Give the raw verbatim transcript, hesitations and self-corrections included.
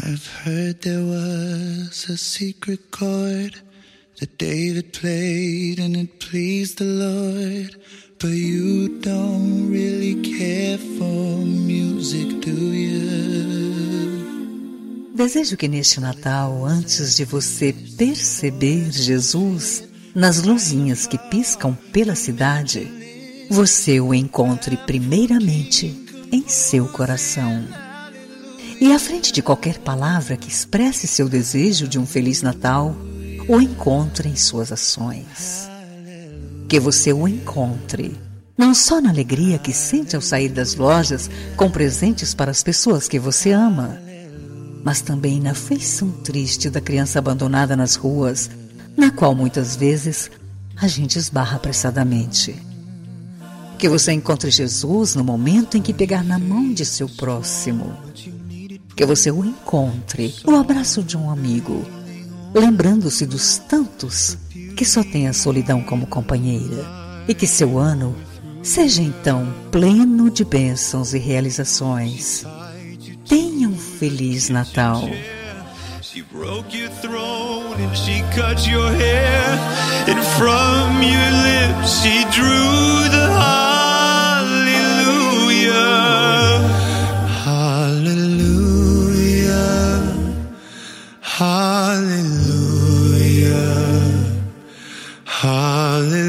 I've heard there was a secret chord that David played and it pleased the Lord. But you don't really care for music, do you? Desejo que neste Natal, antes de você perceber Jesus nas luzinhas que piscam pela cidade, você o encontre primeiramente em seu coração. E à frente de qualquer palavra que expresse seu desejo de um Feliz Natal, o encontre em suas ações. Que você o encontre, não só na alegria que sente ao sair das lojas com presentes para as pessoas que você ama, mas também na feição triste da criança abandonada nas ruas, na qual muitas vezes a gente esbarra apressadamente. Que você encontre Jesus no momento em que pegar na mão de seu próximo. Que você o encontre no abraço de um amigo, lembrando-se dos tantos que só têm a solidão como companheira. E que seu ano seja então pleno de bênçãos e realizações. Tenha um Feliz Natal. She broke your throat and she cut your hair, and from your lips she drew the hallelujah. Hallelujah. Hallelujah. Hallelujah.